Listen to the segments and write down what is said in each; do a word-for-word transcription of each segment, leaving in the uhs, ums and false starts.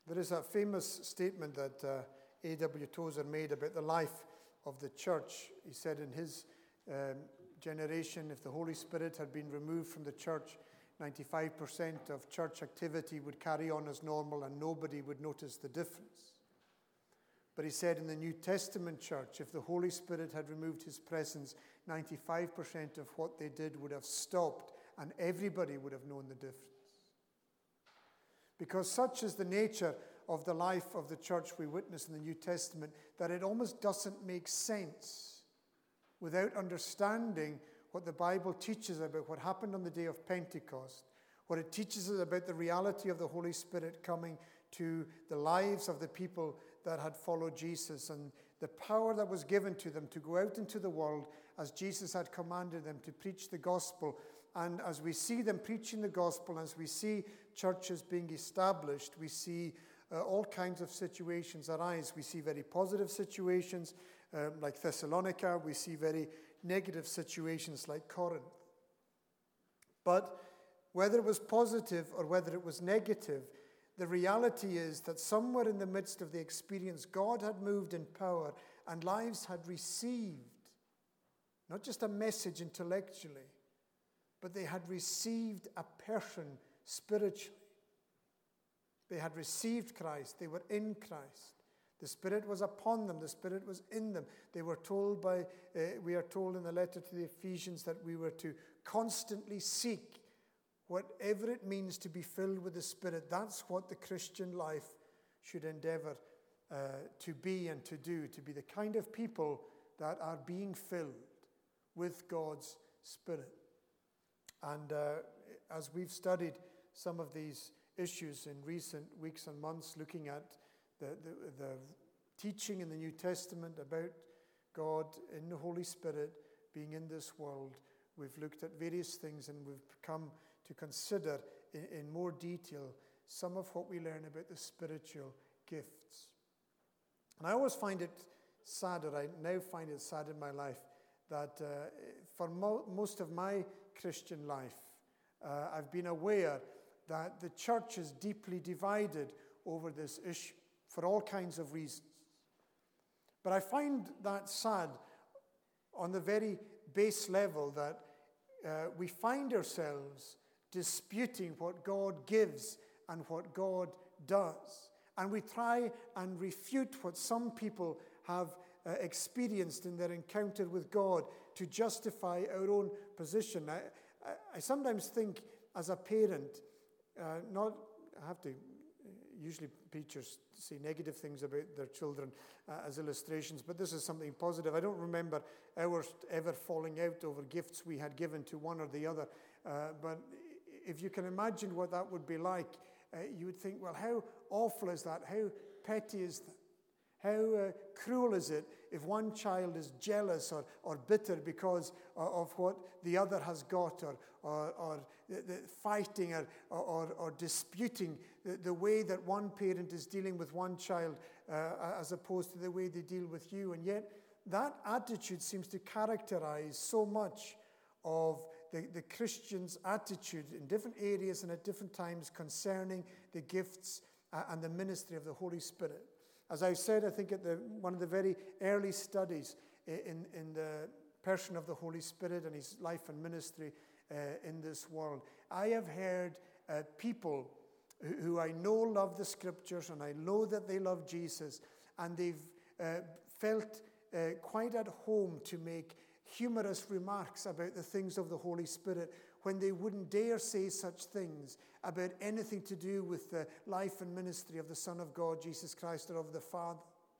There is a famous statement that uh, A W Tozer made about the life of the church. He said in his um, generation, if the Holy Spirit had been removed from the church, ninety-five percent of church activity would carry on as normal and nobody would notice the difference. But he said in the New Testament church, if the Holy Spirit had removed his presence, ninety-five percent of what they did would have stopped and everybody would have known the difference. Because such is the nature of the life of the church we witness in the New Testament that it almost doesn't make sense without understanding what the Bible teaches about what happened on the day of Pentecost, what it teaches us about the reality of the Holy Spirit coming to the lives of the people that had followed Jesus and the power that was given to them to go out into the world as Jesus had commanded them to preach the gospel. And as we see them preaching the gospel, as we see churches being established, we see uh, all kinds of situations arise. We see very positive situations um, like Thessalonica. We see very negative situations like Corinth. But whether it was positive or whether it was negative, the reality is that somewhere in the midst of the experience, God had moved in power and lives had received not just a message intellectually, but they had received a person spiritually. They had received Christ. They were in Christ. The Spirit was upon them. The Spirit was in them. They were told by, uh, we are told in the letter to the Ephesians that we were to constantly seek whatever it means to be filled with the Spirit. That's what the Christian life should endeavor uh, to be and to do, to be the kind of people that are being filled with God's Spirit. And uh, as we've studied some of these issues in recent weeks and months, looking at the, the, the teaching in the New Testament about God in the Holy Spirit being in this world, we've looked at various things and we've come to consider in, in more detail some of what we learn about the spiritual gifts. And I always find it sad, or I now find it sad in my life, that uh, for mo- most of my Christian life, uh, I've been aware that the church is deeply divided over this issue for all kinds of reasons. But I find that sad on the very base level that uh, we find ourselves disputing what God gives and what God does. And we try and refute what some people have uh, experienced in their encounter with God to justify our own position. I, I, I sometimes think as a parent, uh, not, I have to, usually preachers say negative things about their children uh, as illustrations, but this is something positive. I don't remember ours ever falling out over gifts we had given to one or the other, uh, but if you can imagine what that would be like, uh, you would think, well, how awful is that? How petty is that? How uh, cruel is it if one child is jealous or, or bitter because of, of what the other has got, or, or, or the, the fighting or, or, or disputing the, the way that one parent is dealing with one child uh, as opposed to the way they deal with you. And yet that attitude seems to characterize so much of the, the Christian's attitude in different areas and at different times concerning the gifts uh, and the ministry of the Holy Spirit. As I said, I think at the, one of the very early studies in, in the person of the Holy Spirit and his life and ministry uh, in this world, I have heard uh, people who, who I know love the Scriptures and I know that they love Jesus, and they've uh, felt uh, quite at home to make humorous remarks about the things of the Holy Spirit when they wouldn't dare say such things about anything to do with the life and ministry of the Son of God, Jesus Christ, or of the Father.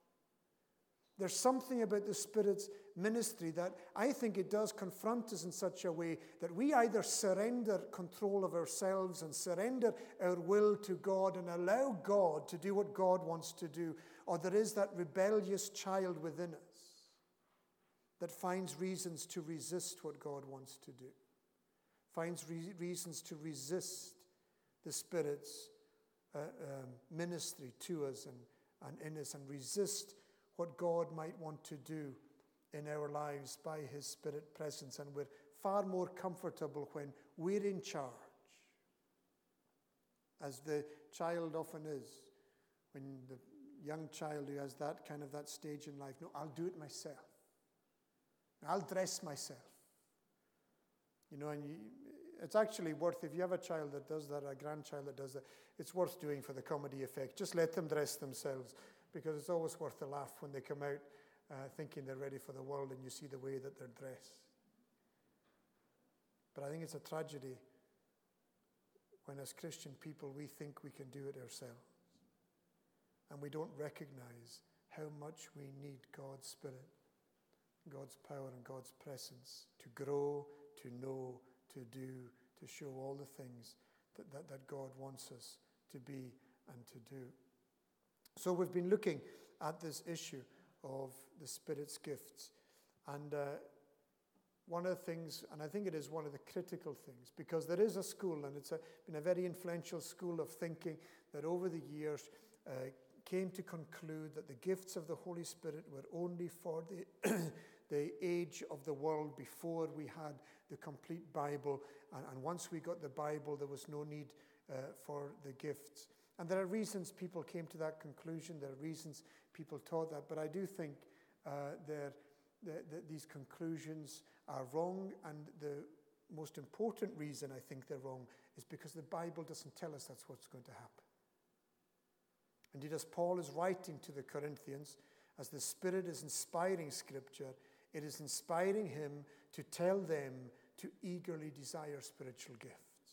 There's something about the Spirit's ministry that I think it does confront us in such a way that we either surrender control of ourselves and surrender our will to God and allow God to do what God wants to do, or there is that rebellious child within us that finds reasons to resist what God wants to do, finds re- reasons to resist the Spirit's uh, um, ministry to us and, and in us, and resist what God might want to do in our lives by his Spirit presence. And we're far more comfortable when we're in charge, as the child often is, when the young child who has that kind of that stage in life, no, I'll do it myself. I'll dress myself. You know, and you, it's actually worth, if you have a child that does that, a grandchild that does that, it's worth doing for the comedy effect. Just let them dress themselves, because it's always worth a laugh when they come out uh, thinking they're ready for the world and you see the way that they're dressed. But I think it's a tragedy when as Christian people we think we can do it ourselves. And we don't recognize how much we need God's Spirit, God's power and God's presence to grow, to know, to do, to show all the things that, that, that God wants us to be and to do. So we've been looking at this issue of the Spirit's gifts. And uh, one of the things, and I think it is one of the critical things, because there is a school, and it's a, been a very influential school of thinking that over the years uh, came to conclude that the gifts of the Holy Spirit were only for the, the age of the world before we had the complete Bible. And, and once we got the Bible, there was no need uh, for the gifts. And there are reasons people came to that conclusion. There are reasons people taught that. But I do think uh, the, the, these conclusions are wrong. And the most important reason I think they're wrong is because the Bible doesn't tell us that's what's going to happen. Indeed, as Paul is writing to the Corinthians, as the Spirit is inspiring Scripture, it is inspiring him to tell them to eagerly desire spiritual gifts.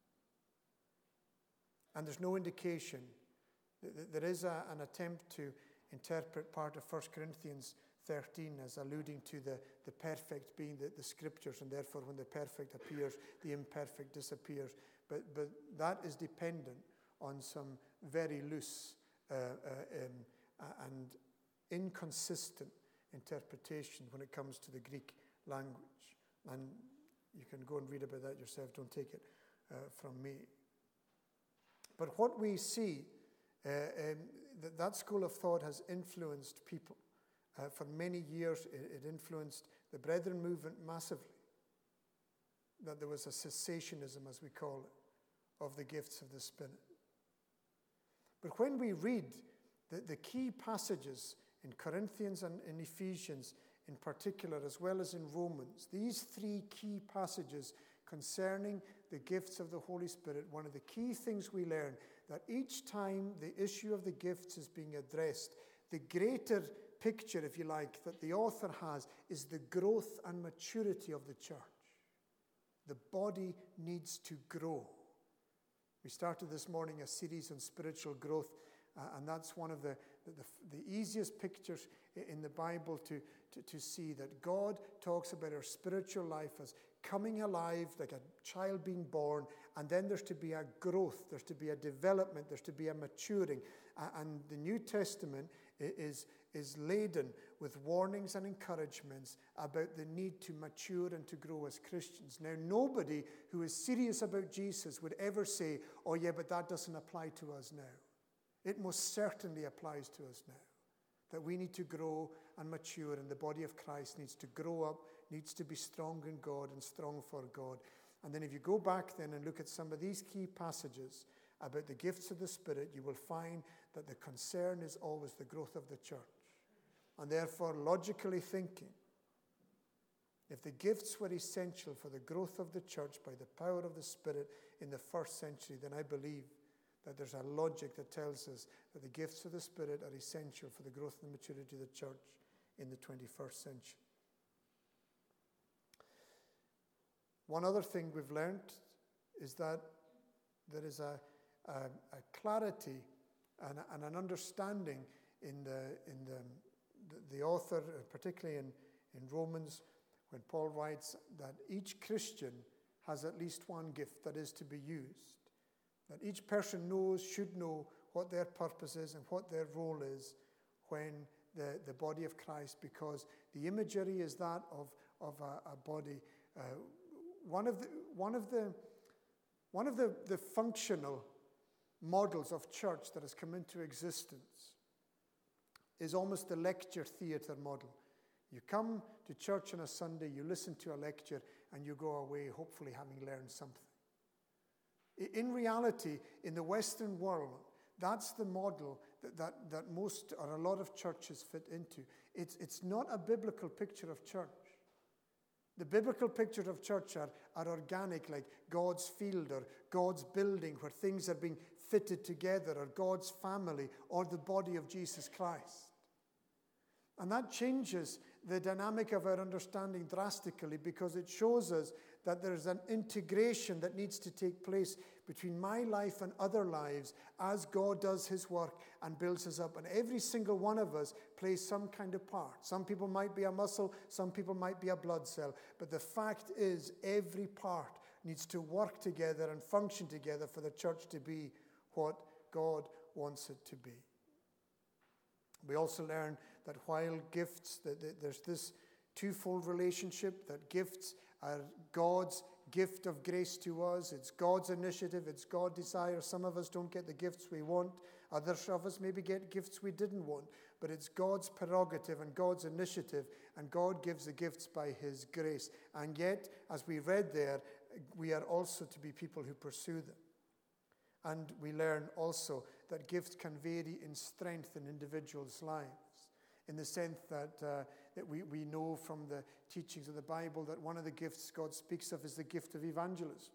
And there's no indication. There is a, an attempt to interpret part of First Corinthians thirteen as alluding to the, the perfect being the, the Scriptures, and therefore when the perfect appears, the imperfect disappears. But, but that is dependent on some very loose uh, uh, um, and inconsistent interpretation when it comes to the Greek language. And you can go and read about that yourself. Don't take it uh, from me. But what we see, uh, um, that, that school of thought has influenced people. Uh, for many years, it, it influenced the Brethren movement massively. That there was a cessationism, as we call it, of the gifts of the Spirit. But when we read the, the key passages in Corinthians and in Ephesians in particular, as well as in Romans, these three key passages concerning the gifts of the Holy Spirit, one of the key things we learn, that each time the issue of the gifts is being addressed, the greater picture, if you like, that the author has is the growth and maturity of the church. The body needs to grow. We started this morning a series on spiritual growth, uh, and that's one of the, the, the easiest pictures in the Bible to, to, to see, that God talks about our spiritual life as coming alive, like a child being born, and then there's to be a growth, there's to be a development, there's to be a maturing. Uh, and the New Testament is, is laden with warnings and encouragements about the need to mature and to grow as Christians. Now, nobody who is serious about Jesus would ever say, oh yeah, but that doesn't apply to us now. It most certainly applies to us now. That we need to grow and mature, and the body of Christ needs to grow up, needs to be strong in God and strong for God. And then if you go back then and look at some of these key passages about the gifts of the Spirit, you will find that the concern is always the growth of the church. And therefore, logically thinking, if the gifts were essential for the growth of the church by the power of the Spirit in the first century, then I believe that there's a logic that tells us that the gifts of the Spirit are essential for the growth and maturity of the church in the twenty-first century. One other thing we've learned is that there is a, a, a clarity and, a, and an understanding in the in the, the, the author, particularly in, in Romans, when Paul writes that each Christian has at least one gift that is to be used. That each person knows, should know what their purpose is and what their role is when the, the body of Christ, because the imagery is that of, of a, a body. Uh, one of the one of the one of the, the functional models of church that has come into existence is almost the lecture theatre model. You come to church on a Sunday, you listen to a lecture, and you go away hopefully having learned something. In reality, in the Western world, that's the model that, that, that most or a lot of churches fit into. It's, it's not a biblical picture of church. The biblical picture of church are, are organic, like God's field or God's building where things are being fitted together, or God's family, or the body of Jesus Christ. And that changes the dynamic of our understanding drastically, because it shows us that there's an integration that needs to take place between my life and other lives as God does his work and builds us up. And every single one of us plays some kind of part. Some people might be a muscle, some people might be a blood cell. But the fact is, every part needs to work together and function together for the church to be what God wants it to be. We also learn that while gifts, that there's this twofold relationship, that gifts are God's gift of grace to us. It's God's initiative. It's God's desire. Some of us don't get the gifts we want. Others of us maybe get gifts we didn't want. But it's God's prerogative and God's initiative, and God gives the gifts by his grace. And yet, as we read there, we are also to be people who pursue them. And we learn also that gifts can vary in strength in individuals' lives, in the sense that, uh, that we, we know from the teachings of the Bible that one of the gifts God speaks of is the gift of evangelism.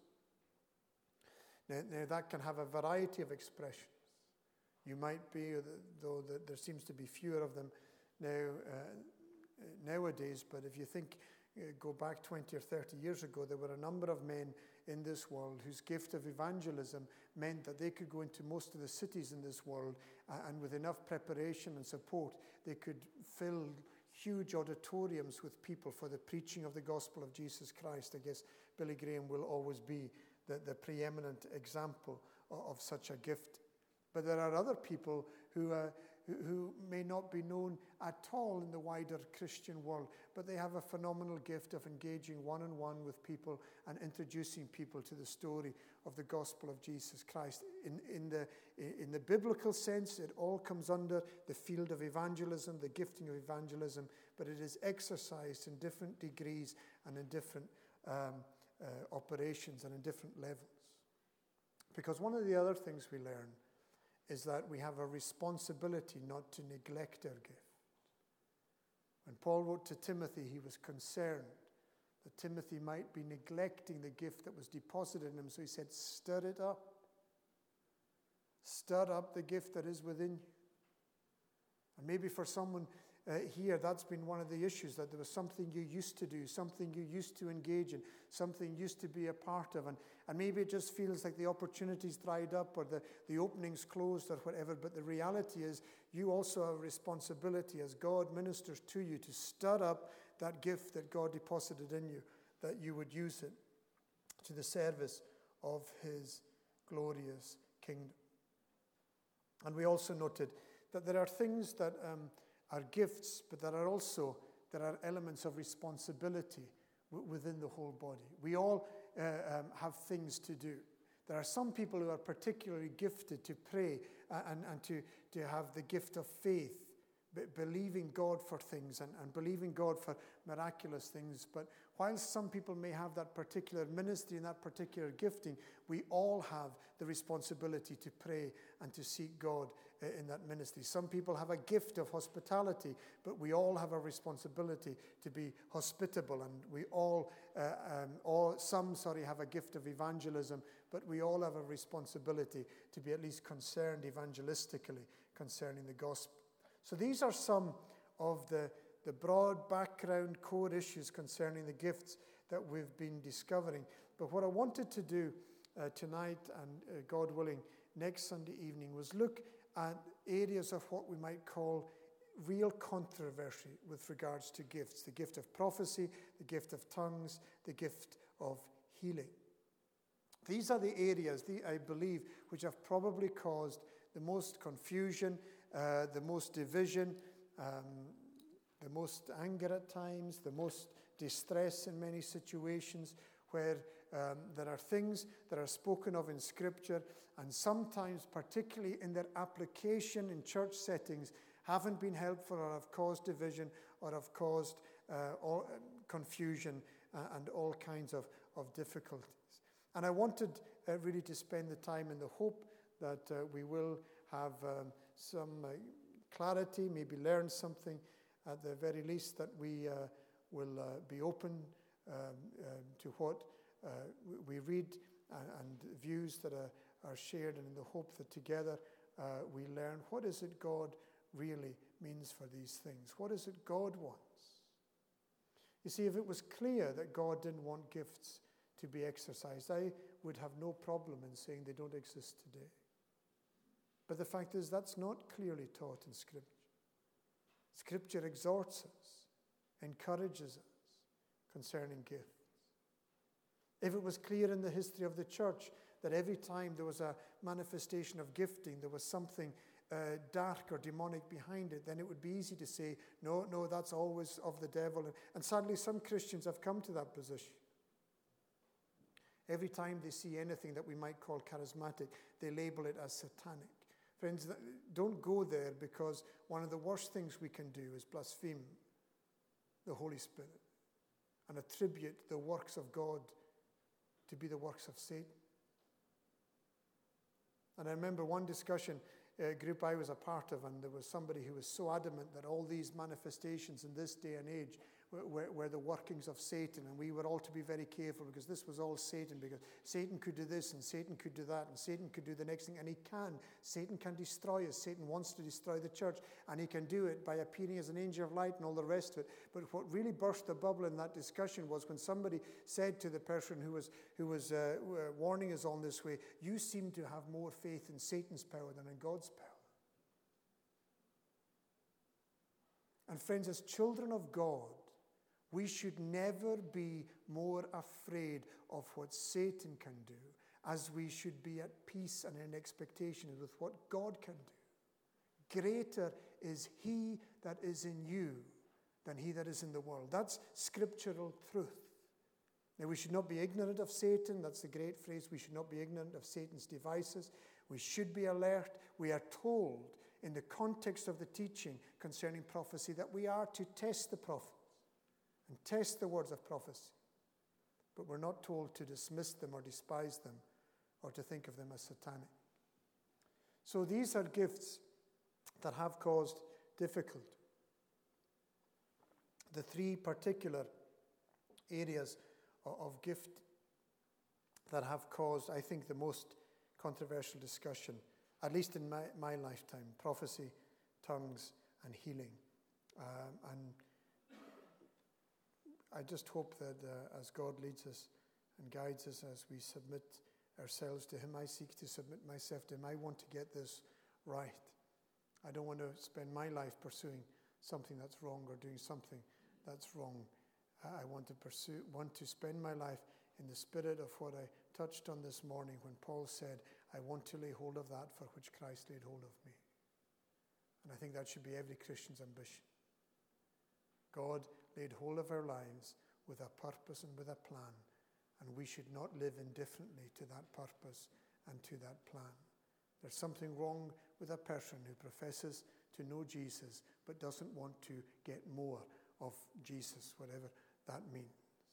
Now, now that can have a variety of expressions. You might be, though there seems to be fewer of them now uh, nowadays, but if you think, uh, go back twenty or thirty years ago, there were a number of men in this world whose gift of evangelism meant that they could go into most of the cities in this world, uh, and with enough preparation and support, they could fill huge auditoriums with people for the preaching of the gospel of Jesus Christ. I guess Billy Graham will always be the, the preeminent example of, of such a gift. But there are other people who, uh, who, who may not be known at all in the wider Christian world, but they have a phenomenal gift of engaging one-on-one with people and introducing people to the story of the gospel of Jesus Christ. In, in, the, in the biblical sense, it all comes under the field of evangelism, the gifting of evangelism, but it is exercised in different degrees and in different um, uh, operations and in different levels. Because one of the other things we learn is that we have a responsibility not to neglect our gift. When Paul wrote to Timothy, he was concerned that Timothy might be neglecting the gift that was deposited in him. So he said, stir it up. Stir up the gift that is within you. And maybe for someone uh, here, that's been one of the issues, that there was something you used to do, something you used to engage in, something you used to be a part of. And, and maybe it just feels like the opportunities dried up or the, the openings closed or whatever. But the reality is you also have a responsibility as God ministers to you to stir up that gift that God deposited in you, that you would use it to the service of his glorious kingdom. And we also noted that there are things that um, are gifts, but there are also there are elements of responsibility w- within the whole body. We all uh, um, have things to do. There are some people who are particularly gifted to pray uh, and, and to, to have the gift of faith, b- believing God for things and, and believing God for miraculous things. But while some people may have that particular ministry and that particular gifting, we all have the responsibility to pray and to seek God in that ministry. Some people have a gift of hospitality, but we all have a responsibility to be hospitable, and we all, uh, um, all some, sorry, have a gift of evangelism, but we all have a responsibility to be at least concerned evangelistically concerning the gospel. So these are some of the, the broad background core issues concerning the gifts that we've been discovering. But what I wanted to do uh, tonight and uh, God willing next Sunday evening was look at areas of what we might call real controversy with regards to gifts. The gift of prophecy, the gift of tongues, the gift of healing. These are the areas, the, I believe, which have probably caused the most confusion, uh, the most division, um, the most anger at times, the most distress in many situations, where um, there are things that are spoken of in Scripture, and sometimes, particularly in their application in church settings, haven't been helpful or have caused division or have caused uh, all, uh, confusion uh, and all kinds of, of difficulties. And I wanted uh, really to spend the time in the hope that uh, we will have um, some uh, clarity, maybe learn something, at the very least that we uh, will uh, be open um, uh, to what uh, we read and, and views that are, are shared, and in the hope that together uh, we learn what is it God really means for these things. What is it God wants? You see, if it was clear that God didn't want gifts to be exercised, I would have no problem in saying they don't exist today. But the fact is, that's not clearly taught in Scripture. Scripture exhorts us, encourages us concerning gifts. If it was clear in the history of the church that every time there was a manifestation of gifting, there was something uh, dark or demonic behind it, then it would be easy to say, no, no, that's always of the devil. And, and sadly, some Christians have come to that position. Every time they see anything that we might call charismatic, they label it as satanic. Friends, don't go there, because one of the worst things we can do is blaspheme the Holy Spirit and attribute the works of God to be the works of Satan. And I remember one discussion uh, group I was a part of, and there was somebody who was so adamant that all these manifestations in this day and age were, were the workings of Satan, and we were all to be very careful, because this was all Satan, because Satan could do this and Satan could do that and Satan could do the next thing, and he can. Satan can destroy us. Satan wants to destroy the church, and he can do it by appearing as an angel of light and all the rest of it. But what really burst the bubble in that discussion was when somebody said to the person who was, who was uh, warning us on this way, you seem to have more faith in Satan's power than in God's power. And friends, as children of God, we should never be more afraid of what Satan can do, as we should be at peace and in expectation with what God can do. Greater is he that is in you than he that is in the world. That's scriptural truth. Now, we should not be ignorant of Satan. That's the great phrase. We should not be ignorant of Satan's devices. We should be alert. We are told in the context of the teaching concerning prophecy that we are to test the prophets and test the words of prophecy. But we're not told to dismiss them or despise them or to think of them as satanic. So these are gifts that have caused difficulty. The three particular areas of gift that have caused, I think, the most controversial discussion, at least in my, my lifetime: prophecy, tongues, and healing. Um, and I just hope that uh, as God leads us and guides us as we submit ourselves to him, I seek to submit myself to him. I want to get this right. I don't want to spend my life pursuing something that's wrong or doing something that's wrong. I want to pursue, want to spend my life in the spirit of what I touched on this morning when Paul said, I want to lay hold of that for which Christ laid hold of me. And I think that should be every Christian's ambition. God laid hold of our lives with a purpose and with a plan, and we should not live indifferently to that purpose and to that plan. There's something wrong with a person who professes to know Jesus but doesn't want to get more of Jesus, whatever that means.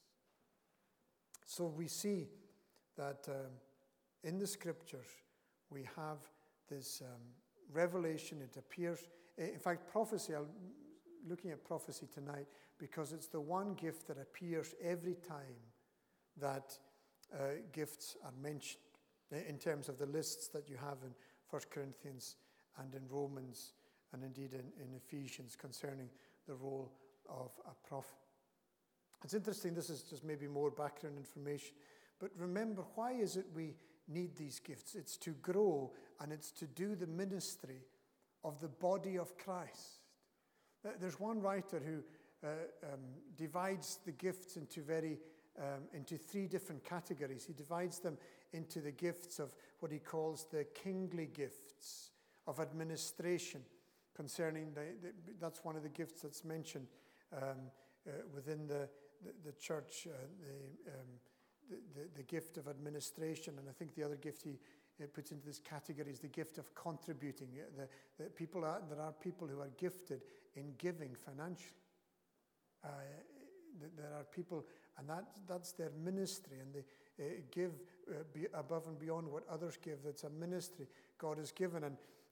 So we see that um, in the scriptures we have this um, revelation. It appears, in fact, prophecy, I'm looking at prophecy tonight because it's the one gift that appears every time that uh, gifts are mentioned, in terms of the lists that you have in First Corinthians and in Romans and indeed in, in Ephesians concerning the role of a prophet. It's interesting, this is just maybe more background information, but remember, why is it we need these gifts? It's to grow, and it's to do the ministry of the body of Christ. There's one writer who uh, um, divides the gifts into very um, into three different categories. He divides them into the gifts of what he calls the kingly gifts of administration, concerning the, the that's one of the gifts that's mentioned um, uh, within the, the, the church, uh, the, um, the, the, the gift of administration. And I think the other gift he uh, puts into this category is the gift of contributing. The, the people are, there are people who are gifted in giving financially. Uh, there are people, and that that's their ministry, and they uh, give uh, be above and beyond what others give. That's a ministry God has given. And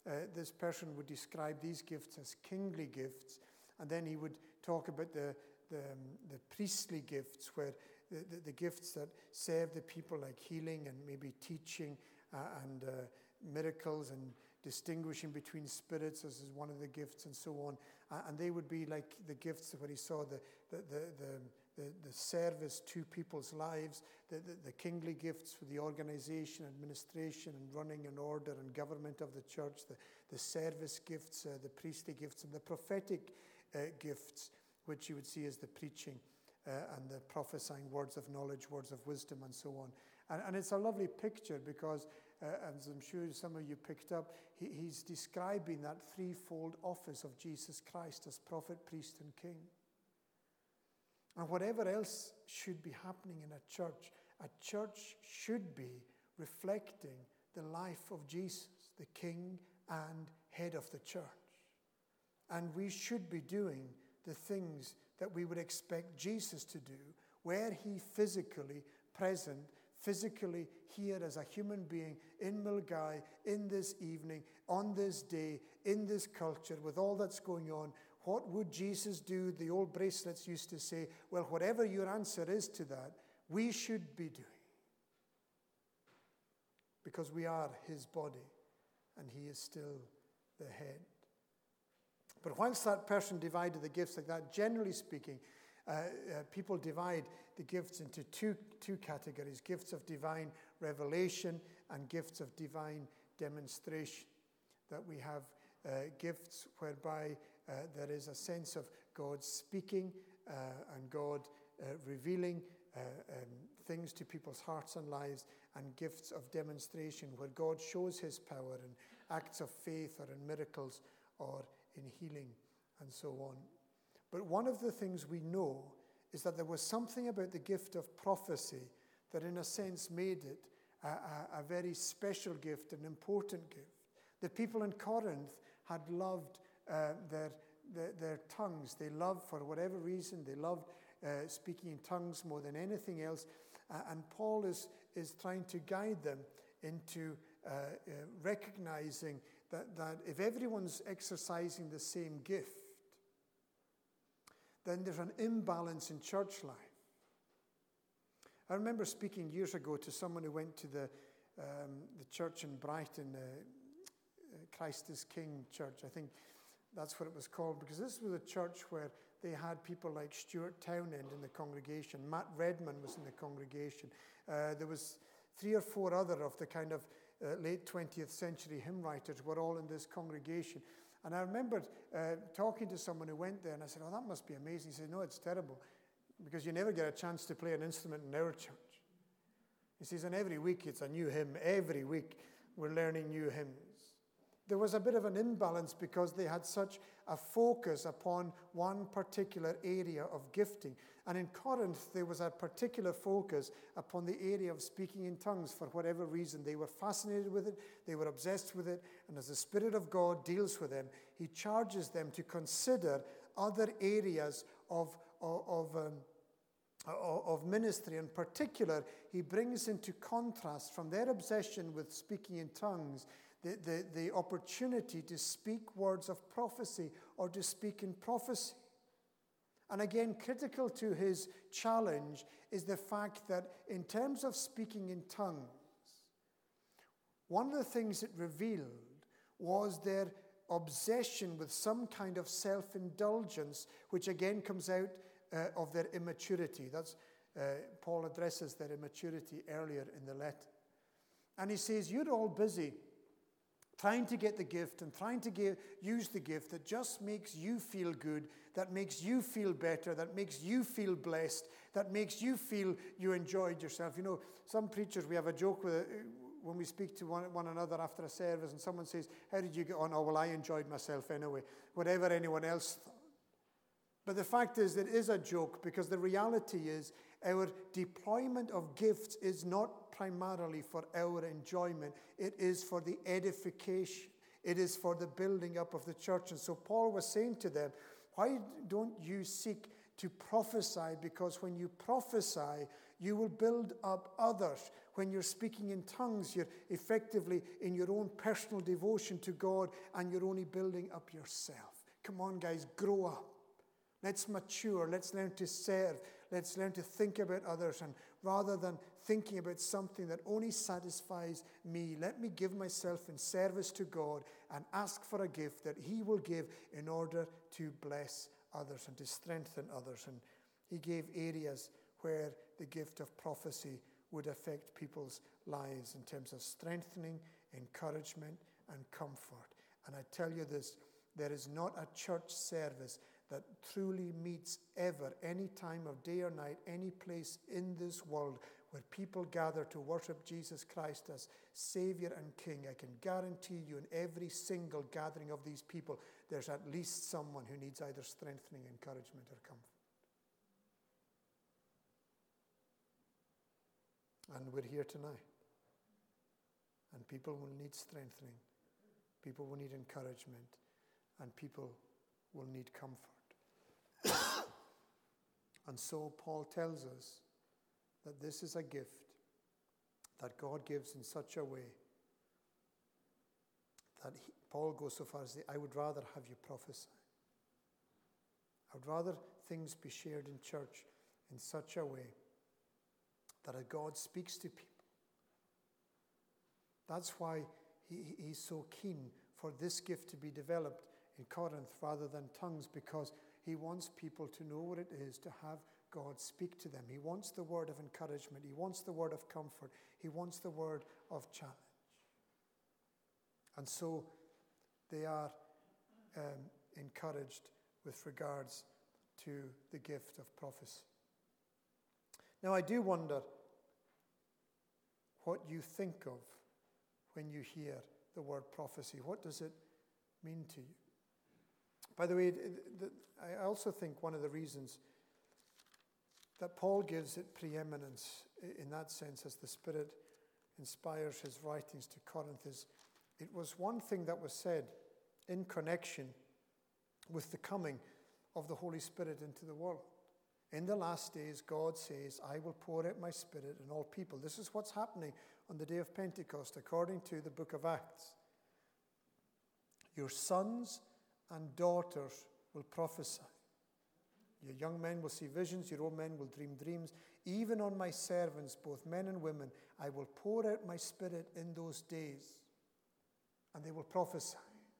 uh, this person would describe these gifts as kingly gifts, and then he would talk about the, the, um, the priestly gifts, where the, the, the gifts that serve the people, like healing and maybe teaching uh, and uh, miracles and distinguishing between spirits, as is one of the gifts, and so on. Uh, and they would be like the gifts where he saw the, the, the, the The, the service to people's lives, the, the, the kingly gifts for the organization, administration, and running and order and government of the church, the, the service gifts, uh, the priestly gifts, and the prophetic uh, gifts, which you would see as the preaching uh, and the prophesying, words of knowledge, words of wisdom, and so on. And, and it's a lovely picture because, uh, as I'm sure some of you picked up, he, he's describing that threefold office of Jesus Christ as prophet, priest, and king. And whatever else should be happening in a church, a church should be reflecting the life of Jesus, the King and head of the church. And we should be doing the things that we would expect Jesus to do, were he physically present, physically here as a human being in Milngavie, in this evening, on this day, in this culture, with all that's going on. What would Jesus do? The old bracelets used to say, well, whatever your answer is to that, we should be doing. Because we are his body, and he is still the head. But once that person divided the gifts like that, generally speaking, uh, uh, people divide the gifts into two, two categories, gifts of divine revelation and gifts of divine demonstration. That we have uh, gifts whereby Uh, there is a sense of God speaking uh, and God uh, revealing uh, um, things to people's hearts and lives, and gifts of demonstration where God shows his power in acts of faith or in miracles or in healing and so on. But one of the things we know is that there was something about the gift of prophecy that in a sense made it a, a, a very special gift, an important gift. The people in Corinth had loved Uh, their, their their tongues. They loved, for whatever reason, they loved uh, speaking in tongues more than anything else. Uh, and Paul is, is trying to guide them into uh, uh, recognizing that, that if everyone's exercising the same gift, then there's an imbalance in church life. I remember speaking years ago to someone who went to the, um, the church in Brighton, uh, Christ is King Church, I think. That's what it was called, because this was a church where they had people like Stuart Townend in the congregation. Matt Redman was in the congregation. Uh, there was three or four other of the kind of uh, late twentieth century hymn writers were all in this congregation. And I remembered uh, talking to someone who went there, and I said, oh, that must be amazing. He said, no, it's terrible, because you never get a chance to play an instrument in our church. He says, and every week it's a new hymn. Every week we're learning new hymns. There was a bit of an imbalance because they had such a focus upon one particular area of gifting. And in Corinth, there was a particular focus upon the area of speaking in tongues for whatever reason. They were fascinated with it. They were obsessed with it. And as the Spirit of God deals with them, he charges them to consider other areas of, of, of, um, of ministry. In particular, he brings into contrast from their obsession with speaking in tongues The, the, the opportunity to speak words of prophecy or to speak in prophecy. And again, critical to his challenge is the fact that in terms of speaking in tongues, one of the things it revealed was their obsession with some kind of self-indulgence, which again comes out uh, of their immaturity. That's uh, Paul addresses their immaturity earlier in the letter. And he says, you're all busy trying to get the gift and trying to give, use the gift that just makes you feel good, that makes you feel better, that makes you feel blessed, that makes you feel you enjoyed yourself. You know, some preachers, we have a joke with, uh, when we speak to one, one another after a service and someone says, how did you get on? Oh, well, I enjoyed myself anyway, whatever anyone else thought. But the fact is, it is a joke, because the reality is our deployment of gifts is not primarily for our enjoyment. It is for the edification. It is for the building up of the church. And so Paul was saying to them, why don't you seek to prophesy? Because when you prophesy, you will build up others. When you're speaking in tongues, you're effectively in your own personal devotion to God, and you're only building up yourself. Come on, guys, grow up. Let's mature. Let's learn to serve. Let's learn to think about others. And rather than thinking about something that only satisfies me, let me give myself in service to God and ask for a gift that He will give in order to bless others and to strengthen others. And He gave areas where the gift of prophecy would affect people's lives in terms of strengthening, encouragement, and comfort. And I tell you this, there is not a church service that truly meets ever, any time of day or night, any place in this world where people gather to worship Jesus Christ as Savior and King. I can guarantee you in every single gathering of these people, there's at least someone who needs either strengthening, encouragement, or comfort. And we're here tonight. And people will need strengthening. People will need encouragement. And people will need comfort. And so Paul tells us that this is a gift that God gives in such a way that he, Paul goes so far as to say, I would rather have you prophesy. I would rather things be shared in church in such a way that as God speaks to people. That's why he, he's so keen for this gift to be developed in Corinth rather than tongues, because he wants people to know what it is to have God speak to them. He wants the word of encouragement. He wants the word of comfort. He wants the word of challenge. And so they are um, encouraged with regards to the gift of prophecy. Now, I do wonder what you think of when you hear the word prophecy. What does it mean to you? By the way, I also think one of the reasons that Paul gives it preeminence in that sense as the Spirit inspires his writings to Corinth is it was one thing that was said in connection with the coming of the Holy Spirit into the world. In the last days, God says, I will pour out my Spirit on all people. This is what's happening on the day of Pentecost, according to the book of Acts. Your sons and daughters will prophesy. Your young men will see visions, your old men will dream dreams. Even on my servants, both men and women, I will pour out my Spirit in those days, and they will prophesy.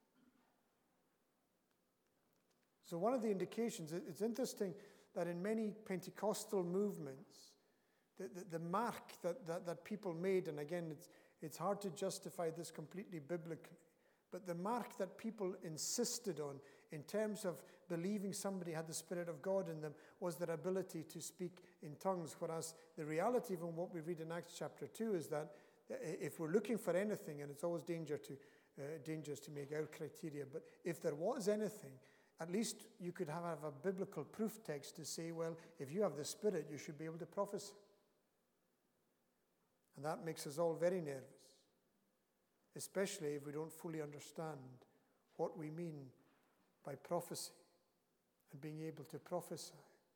So one of the indications, it's interesting that in many Pentecostal movements, the, the, the mark that, that, that people made, and again, it's, it's hard to justify this completely biblically, but the mark that people insisted on in terms of believing somebody had the Spirit of God in them was their ability to speak in tongues, whereas the reality from what we read in Acts chapter two is that if we're looking for anything, and it's always danger to, uh, dangerous to make out criteria, but if there was anything, at least you could have, have a biblical proof text to say, well, if you have the Spirit, you should be able to prophesy. And that makes us all very nervous, especially if we don't fully understand what we mean by prophecy and being able to prophesy.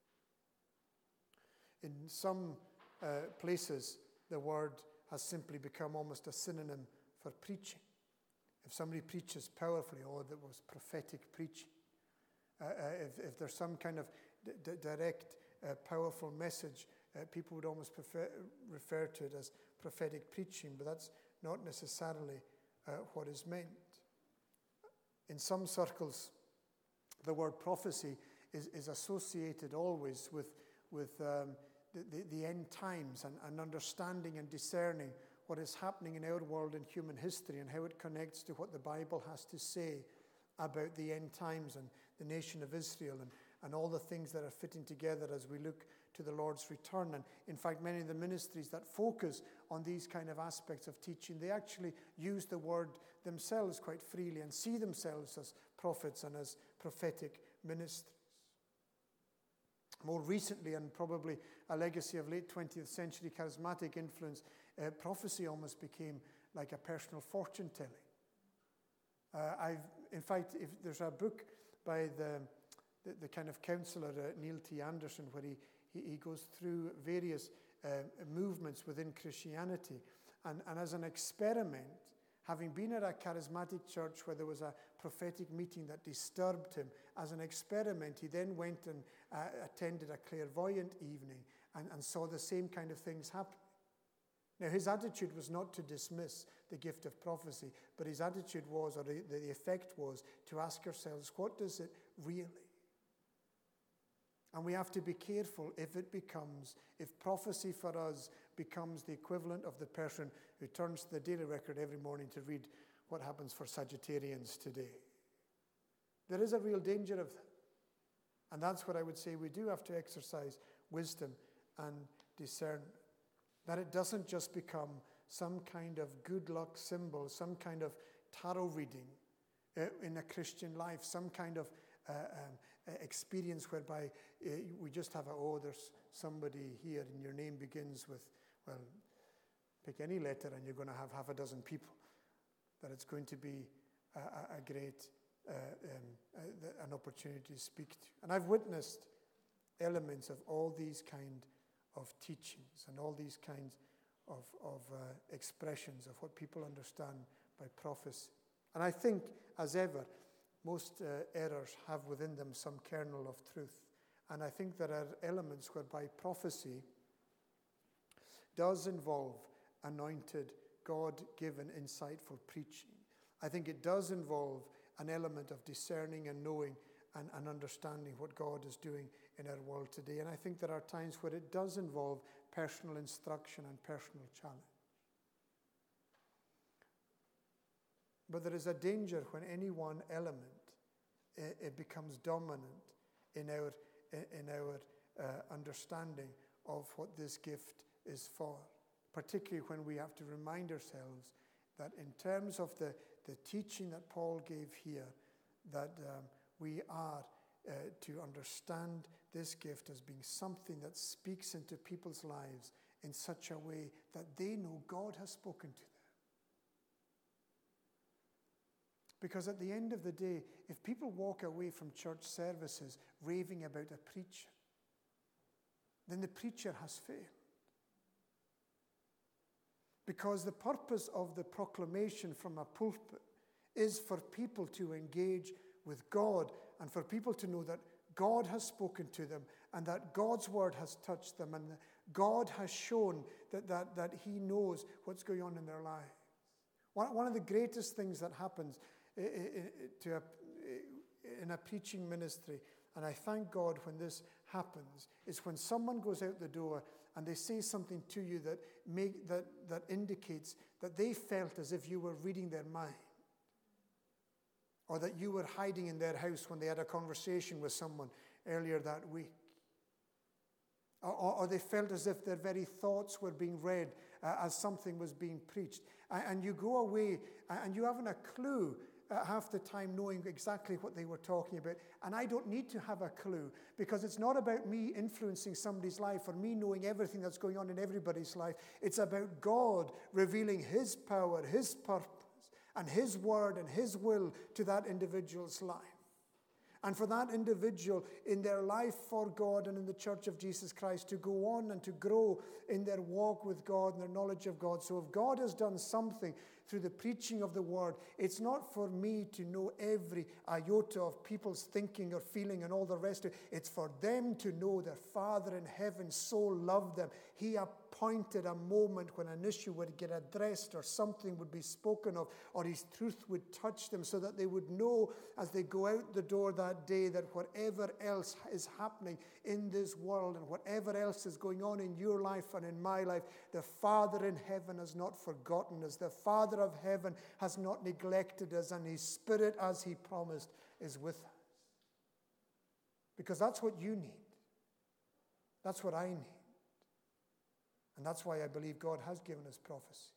In some uh, places, the word has simply become almost a synonym for preaching. If somebody preaches powerfully, oh, that was prophetic preaching. Uh, uh, if, if there's some kind of d- d- direct, uh, powerful message, uh, people would almost prefer, refer to it as prophetic preaching, but that's not necessarily uh, what is meant. In some circles, the word prophecy is, is associated always with, with um, the, the, the end times and, and understanding and discerning what is happening in our world and human history and how it connects to what the Bible has to say about the end times and the nation of Israel and, and all the things that are fitting together as we look to the Lord's return. And in fact, many of the ministries that focus on these kind of aspects of teaching, they actually use the word themselves quite freely and see themselves as prophets and as prophetic ministries. More recently, and probably a legacy of late twentieth century charismatic influence, uh, prophecy almost became like a personal fortune telling. Uh, I've, in fact, if there's a book by the the, the kind of counselor uh, Neil T. Anderson, where he he, he goes through various uh, movements within Christianity. And, and as an experiment, having been at a charismatic church where there was a prophetic meeting that disturbed him, as an experiment, he then went and uh, attended a clairvoyant evening and, and saw the same kind of things happen. Now, his attitude was not to dismiss the gift of prophecy, but his attitude was, or the, the effect was, to ask ourselves, what does it really? And we have to be careful if it becomes, if prophecy for us becomes the equivalent of the person who turns to the Daily Record every morning to read what happens for Sagittarians today. There is a real danger of that. And that's what I would say we do have to exercise wisdom and discernment. That it doesn't just become some kind of good luck symbol, some kind of tarot reading uh, in a Christian life, some kind of uh, um, experience whereby uh, we just have a, oh, there's somebody here and your name begins with, well, pick any letter and you're going to have half a dozen people. That it's going to be a, a, a great, uh, um, uh, an opportunity to speak to. And I've witnessed elements of all these kind of teachings and all these kinds of, of uh, expressions of what people understand by prophecy. And I think, as ever, most uh, errors have within them some kernel of truth. And I think there are elements whereby prophecy does involve anointed, God-given, insightful preaching. I think it does involve an element of discerning and knowing and, and understanding what God is doing in our world today. And I think there are times where it does involve personal instruction and personal challenge. But there is a danger when any one element it, it becomes dominant in our, in our uh, understanding of what this gift is for, particularly when we have to remind ourselves that in terms of the, the teaching that Paul gave here, that um, we are uh, to understand this gift as being something that speaks into people's lives in such a way that they know God has spoken to them. Because at the end of the day, if people walk away from church services raving about a preacher, then the preacher has failed. Because the purpose of the proclamation from a pulpit is for people to engage with God and for people to know that God has spoken to them and that God's word has touched them and that God has shown that, that, that he knows what's going on in their lives. One, one of the greatest things that happens to a, in a preaching ministry, and I thank God when this happens, is when someone goes out the door and they say something to you that, make, that, that indicates that they felt as if you were reading their mind, or that you were hiding in their house when they had a conversation with someone earlier that week. Or, or they felt as if their very thoughts were being read uh, as something was being preached. And, and you go away and you haven't a clue uh, half the time knowing exactly what they were talking about. And I don't need to have a clue, because it's not about me influencing somebody's life or me knowing everything that's going on in everybody's life. It's about God revealing his power, his purpose, and his word and his will to that individual's life. And for that individual in their life for God and in the Church of Jesus Christ to go on and to grow in their walk with God and their knowledge of God. So if God has done something through the preaching of the word, it's not for me to know every iota of people's thinking or feeling and all the rest of it. It's for them to know their Father in heaven so loved them. He appointed a moment when an issue would get addressed or something would be spoken of or his truth would touch them, so that they would know as they go out the door that day that whatever else is happening in this world and whatever else is going on in your life and in my life, the Father in heaven has not forgotten us. The Father of heaven has not neglected us, and his Spirit, as he promised, is with us. Because that's what you need. That's what I need. And that's why I believe God has given us prophecy.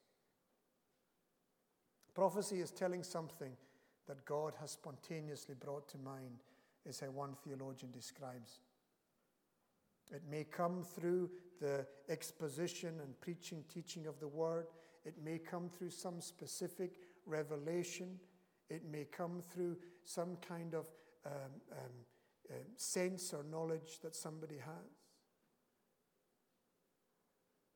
Prophecy is telling something that God has spontaneously brought to mind, is how one theologian describes it. It may come through the exposition and preaching, teaching of the word. It may come through some specific revelation. It may come through some kind of um, um, uh, sense or knowledge that somebody has.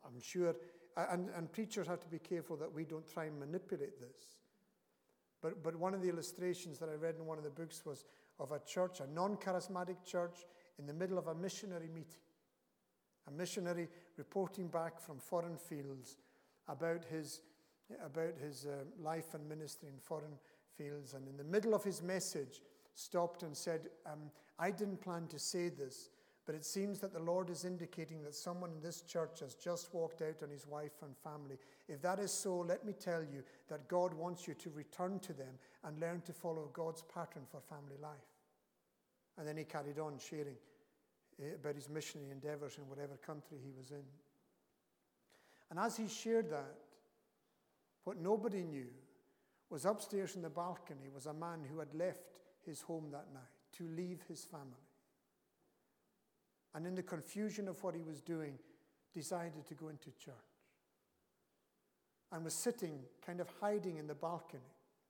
I'm sure, and, and preachers have to be careful that we don't try and manipulate this. But, but one of the illustrations that I read in one of the books was of a church, a non-charismatic church, in the middle of a missionary meeting. A missionary reporting back from foreign fields about his, about his uh, life and ministry in foreign fields. And in the middle of his message, stopped and said, um, I didn't plan to say this, but it seems that the Lord is indicating that someone in this church has just walked out on his wife and family. If that is so, let me tell you that God wants you to return to them and learn to follow God's pattern for family life. And then he carried on sharing about his missionary endeavors in whatever country he was in. And as he shared that, what nobody knew was upstairs in the balcony was a man who had left his home that night to leave his family. And in the confusion of what he was doing, decided to go into church. And was sitting, kind of hiding in the balcony.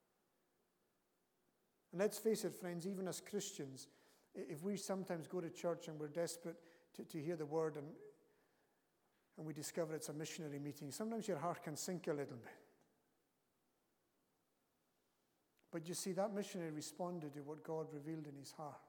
And let's face it, friends, even as Christians, if we sometimes go to church and we're desperate to, to hear the word and, and we discover it's a missionary meeting, sometimes your heart can sink a little bit. But you see, that missionary responded to what God revealed in his heart.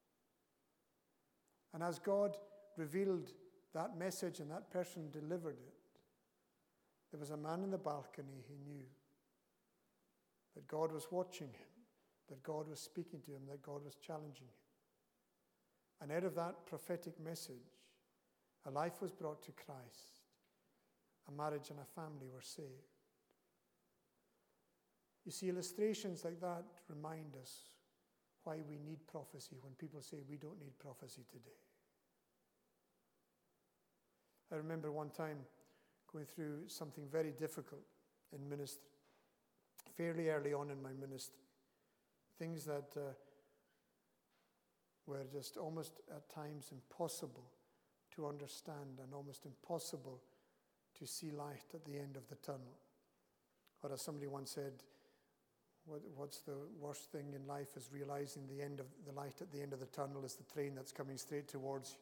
And as God revealed that message and that person delivered it, there was a man in the balcony who knew that God was watching him, that God was speaking to him, that God was challenging him. And out of that prophetic message, a life was brought to Christ. A marriage and a family were saved. You see, illustrations like that remind us why we need prophecy when people say we don't need prophecy today. I remember one time going through something very difficult in ministry, fairly early on in my ministry. Things that uh, were just almost at times impossible to understand and almost impossible to see light at the end of the tunnel. Or as somebody once said, what, what's the worst thing in life is realizing the end of the light at the end of the tunnel is the train that's coming straight towards you.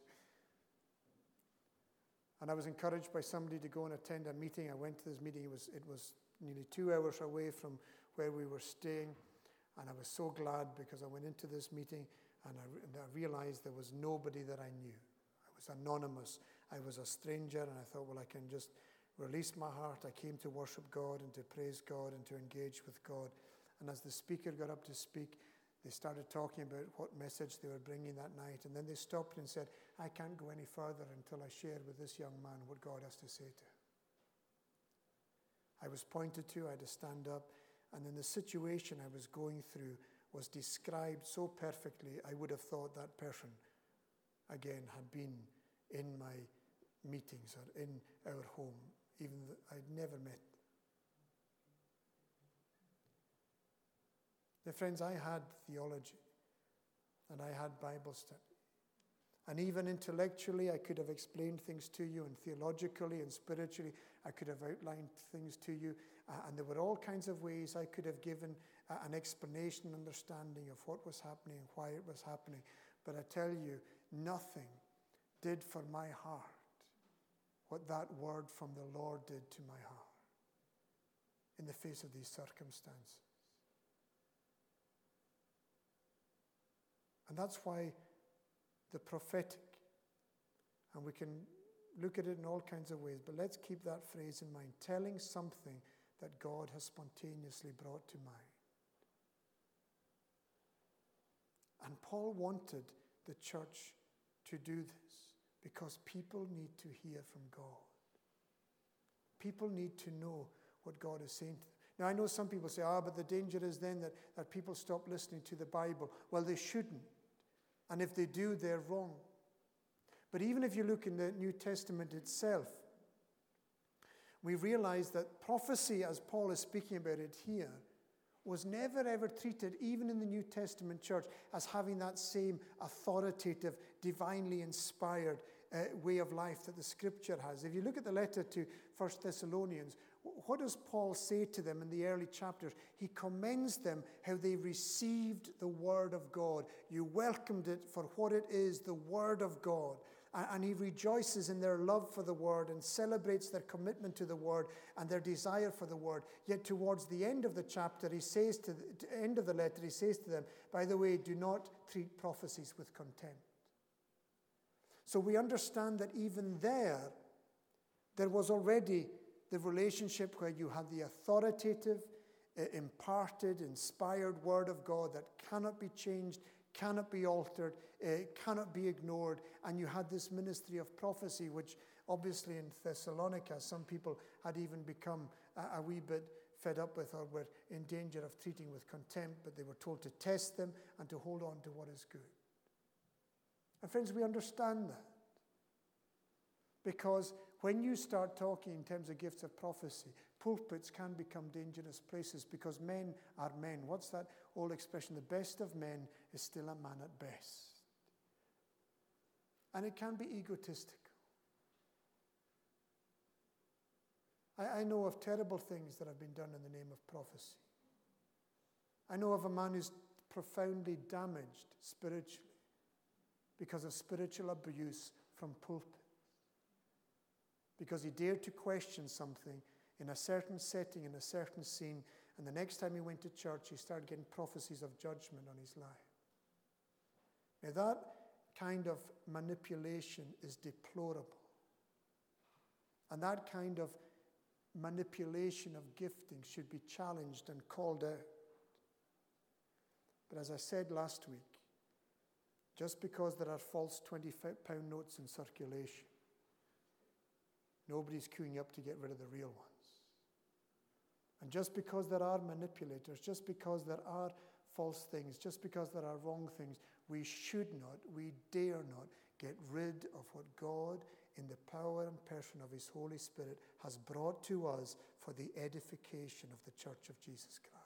And I was encouraged by somebody to go and attend a meeting. I went to this meeting. It was, it was nearly two hours away from where we were staying. And I was so glad because I went into this meeting and I, and I realized there was nobody that I knew. I was anonymous. I was a stranger, and I thought, well, I can just release my heart. I came to worship God and to praise God and to engage with God. And as the speaker got up to speak, they started talking about what message they were bringing that night. And then they stopped and said, I can't go any further until I share with this young man what God has to say to him. I was pointed to, I had to stand up. And then the situation I was going through was described so perfectly, I would have thought that person, again, had been in my meetings or in our home, even though I'd never met. Now, friends, I had theology and I had Bible study. And even intellectually, I could have explained things to you, and theologically and spiritually, I could have outlined things to you. Uh, and there were all kinds of ways I could have given uh, an explanation, understanding of what was happening and why it was happening. But I tell you, nothing did for my heart what that word from the Lord did to my heart in the face of these circumstances. And that's why the prophetic, and we can look at it in all kinds of ways, but let's keep that phrase in mind, telling something that God has spontaneously brought to mind. And Paul wanted the church to do this because people need to hear from God. People need to know what God is saying to them. Now, I know some people say, ah, but the danger is then that, that people stop listening to the Bible. Well, they shouldn't. And if they do, they're wrong. But even if you look in the New Testament itself, we realize that prophecy, as Paul is speaking about it here, was never ever treated, even in the New Testament church, as having that same authoritative, divinely inspired uh, way of life that the Scripture has. If you look at the letter to First Thessalonians, what does Paul say to them in the early chapters? He commends them how they received the Word of God. You welcomed it for what it is, the Word of God. And he rejoices in their love for the word and celebrates their commitment to the word and their desire for the word. Yet towards the end of the chapter, he says to the end of the letter, he says to them, by the way, do not treat prophecies with contempt. So we understand that even there, there was already the relationship where you had the authoritative, imparted, inspired word of God that cannot be changed, cannot be altered, uh, cannot be ignored. And you had this ministry of prophecy, which obviously in Thessalonica, some people had even become a, a wee bit fed up with or were in danger of treating with contempt, but they were told to test them and to hold on to what is good. And friends, we understand that. Because when you start talking in terms of gifts of prophecy, pulpits can become dangerous places because men are men. What's that old expression? The best of men is still a man at best. And it can be egotistical. I, I know of terrible things that have been done in the name of prophecy. I know of a man who's profoundly damaged spiritually because of spiritual abuse from pulpit. Because he dared to question something in a certain setting, in a certain scene, and the next time he went to church, he started getting prophecies of judgment on his life. Now that kind of manipulation is deplorable. And that kind of manipulation of gifting should be challenged and called out. But as I said last week, just because there are false twenty-pound notes in circulation, nobody's queuing up to get rid of the real ones. And just because there are manipulators, just because there are false things, just because there are wrong things, we should not, we dare not get rid of what God, in the power and person of his Holy Spirit, has brought to us for the edification of the Church of Jesus Christ.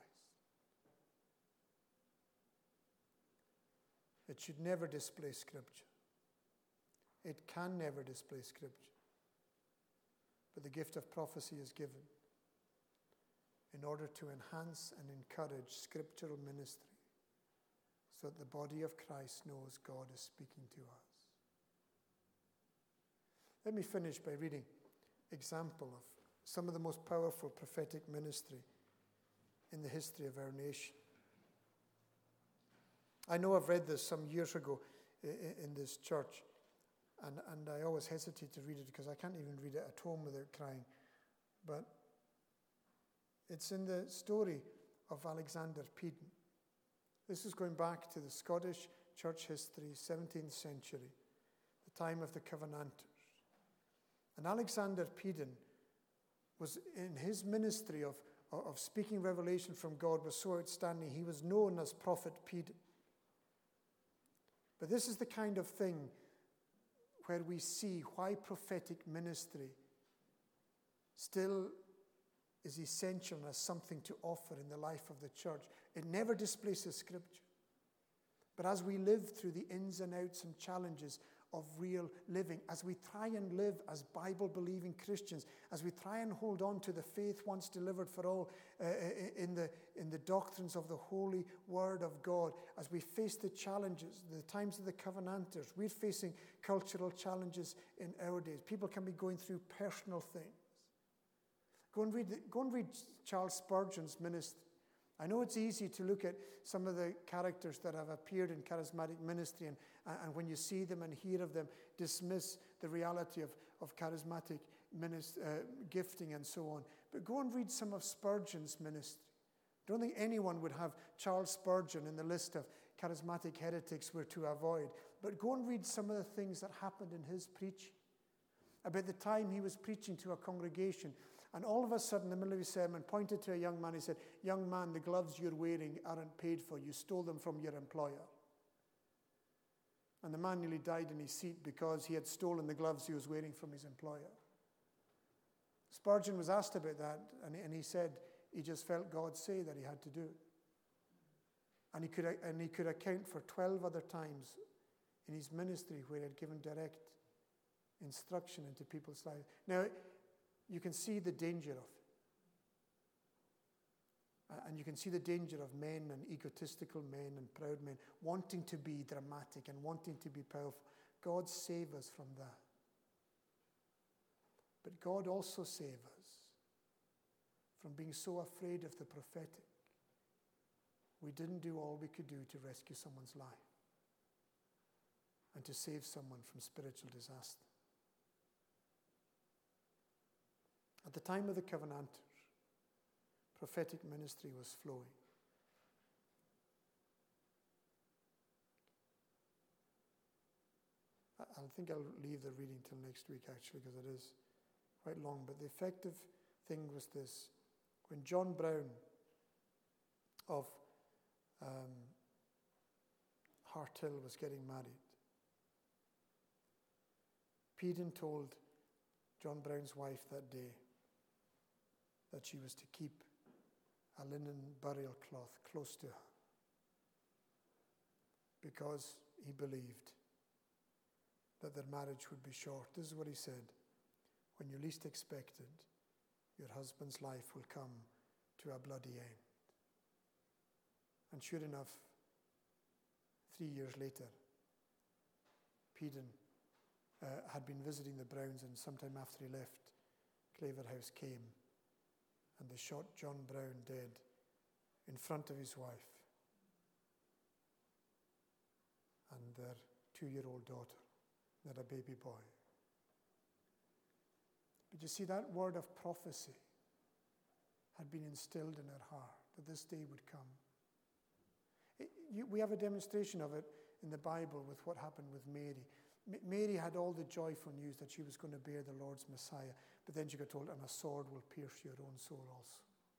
It should never displace Scripture. It can never displace Scripture. But the gift of prophecy is given in order to enhance and encourage scriptural ministry so that the body of Christ knows God is speaking to us. Let me finish by reading an example of some of the most powerful prophetic ministry in the history of our nation. I know I've read this some years ago in this church, and, and I always hesitate to read it because I can't even read it at home without crying. But it's in the story of Alexander Peden. This is going back to the Scottish church history, seventeenth century, the time of the Covenanters. And Alexander Peden was, in his ministry of, of speaking revelation from God, was so outstanding, he was known as Prophet Peden. But this is the kind of thing where we see why prophetic ministry still is essential and has something to offer in the life of the church. It never displaces Scripture. But as we live through the ins and outs and challenges of real living, as we try and live as Bible-believing Christians, as we try and hold on to the faith once delivered for all uh, in the in the doctrines of the holy Word of God, as we face the challenges, the times of the Covenanters, we're facing cultural challenges in our days. People can be going through personal things. Go and read, go and read Charles Spurgeon's ministry. I know it's easy to look at some of the characters that have appeared in charismatic ministry and, and when you see them and hear of them, dismiss the reality of, of charismatic minist- uh, gifting and so on. But go and read some of Spurgeon's ministry. I don't think anyone would have Charles Spurgeon in the list of charismatic heretics we're to avoid. But go and read some of the things that happened in his preaching. About the time he was preaching to a congregation, and all of a sudden, in the middle of his sermon, pointed to a young man. He said, "Young man, the gloves you're wearing aren't paid for. You stole them from your employer." And the man nearly died in his seat because he had stolen the gloves he was wearing from his employer. Spurgeon was asked about that, and, and he said he just felt God say that he had to do it. And he could, and he could account for twelve other times in his ministry where he had given direct instruction into people's lives. Now, you can see the danger of it. And you can see the danger of men and egotistical men and proud men wanting to be dramatic and wanting to be powerful. God save us from that. But God also save us from being so afraid of the prophetic, we didn't do all we could do to rescue someone's life and to save someone from spiritual disaster. At the time of the Covenanters, prophetic ministry was flowing. I think I'll leave the reading till next week, actually, because it is quite long. But the effective thing was this. When John Brown of um, Harthill was getting married, Peden told John Brown's wife that day that she was to keep a linen burial cloth close to her because he believed that their marriage would be short. This is what he said: when you least expect it, your husband's life will come to a bloody end. And sure enough, three years later, Peden uh, had been visiting the Browns, and sometime after he left, Claverhouse came and they shot John Brown dead in front of his wife and their two-year-old daughter. They had a baby boy. But you see, that word of prophecy had been instilled in her heart, that this day would come. It, you, we have a demonstration of it in the Bible with what happened with Mary. M- Mary had all the joyful news that she was going to bear the Lord's Messiah, but then she got told, and a sword will pierce your own soul also.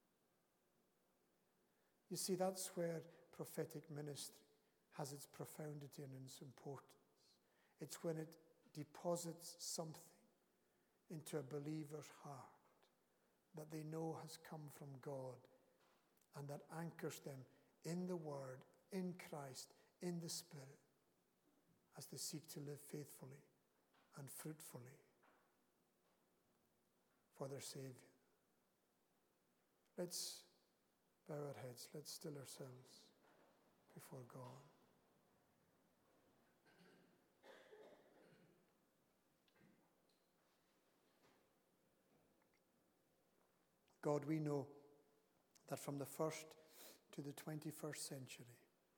You see, that's where prophetic ministry has its profundity and its importance. It's when it deposits something into a believer's heart that they know has come from God and that anchors them in the Word, in Christ, in the Spirit, as they seek to live faithfully and fruitfully for their Savior. Let's bow our heads. Let's still ourselves before God. God, we know that from the first to the twenty-first century,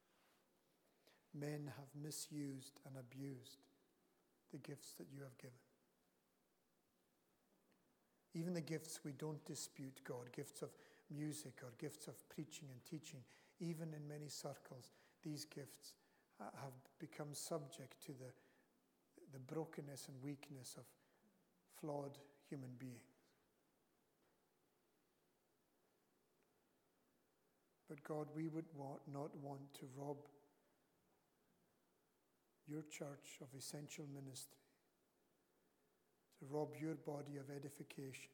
men have misused and abused the gifts that you have given. Even the gifts we don't dispute, God, gifts of music or gifts of preaching and teaching, even in many circles, these gifts have become subject to the, the brokenness and weakness of flawed human beings. But God, we would want, not want to rob your church of essential ministry, to rob your body of edification,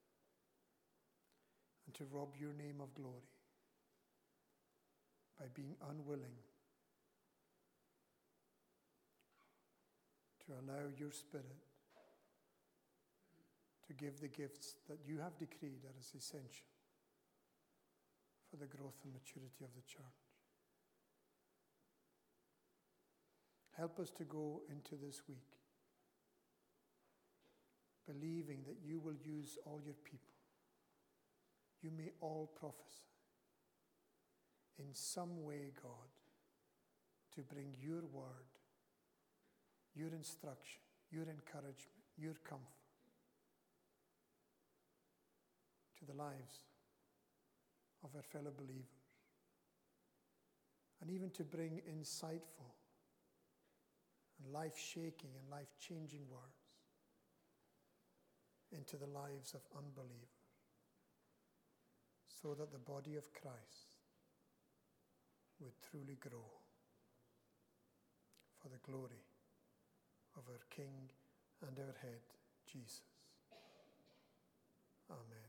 and to rob your name of glory by being unwilling to allow your Spirit to give the gifts that you have decreed are as essential for the growth and maturity of the church. Help us to go into this week believing that you will use all your people. You may all prophesy in some way, God, to bring your word, your instruction, your encouragement, your comfort to the lives of our fellow believers, and even to bring insightful and life-shaking and life-changing words into the lives of unbelievers, so that the body of Christ would truly grow for the glory of our King and our Head, Jesus. Amen.